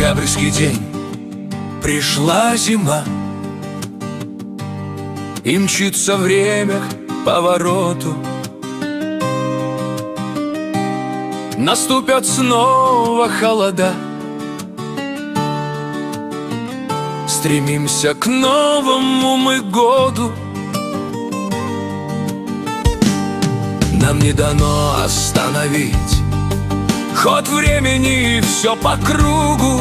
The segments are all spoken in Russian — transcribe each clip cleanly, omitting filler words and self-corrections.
Октябрьский день, пришла зима, и мчится время к повороту. Наступят снова холода, стремимся к новому мы году. Нам не дано остановить ход времени, и все по кругу.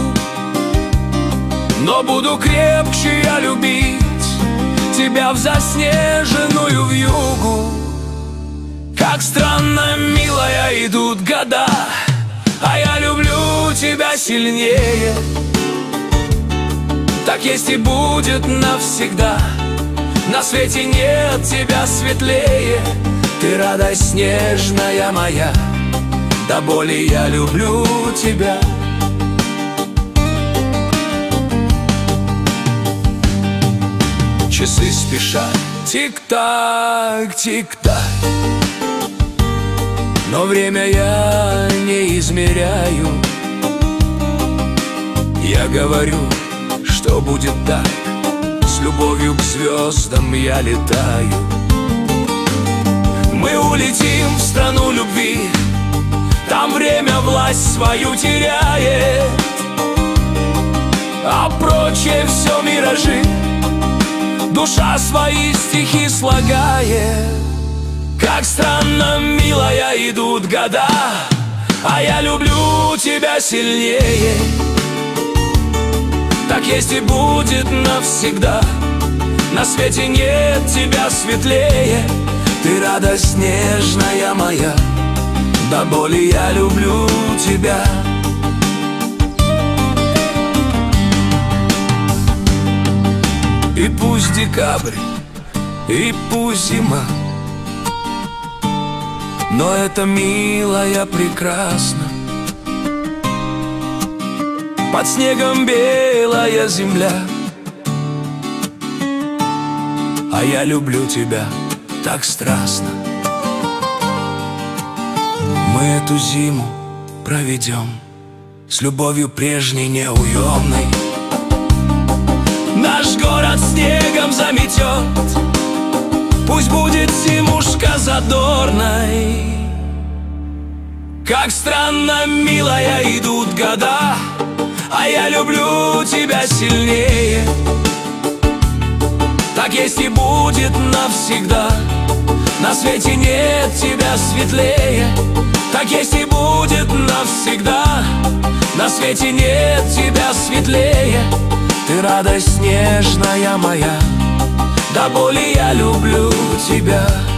Но буду крепче я любить тебя в заснеженную вьюгу. Как странно, милая, идут года, а я люблю тебя сильнее. Так есть и будет навсегда, на свете нет тебя светлее. Ты радость нежная моя, до боли я люблю тебя. Часы спешат, тик-так, тик-так, но время я не измеряю. Я говорю, что будет так, с любовью к звездам я летаю. Мы улетим в страну любви, там время власть свою теряет, а прочее все миражи, душа свои стихи слагает. Как странно, милая, идут года, а я люблю тебя сильнее. Так есть и будет навсегда, на свете нет тебя светлее. Ты радость нежная моя, до боли я люблю тебя. И пусть декабрь, и пусть зима, но это, милая, прекрасно. Под снегом белая земля, а я люблю тебя так страстно. Мы эту зиму проведем с любовью прежней неуемной. Наш город снегом заметет, пусть будет зимушка задорной. Как странно, милая, идут года, а я люблю тебя сильнее. Так есть и будет навсегда, на свете нет тебя светлее. Так есть и будет навсегда, на свете нет тебя светлее. Ты радость нежная моя, до боли я люблю тебя.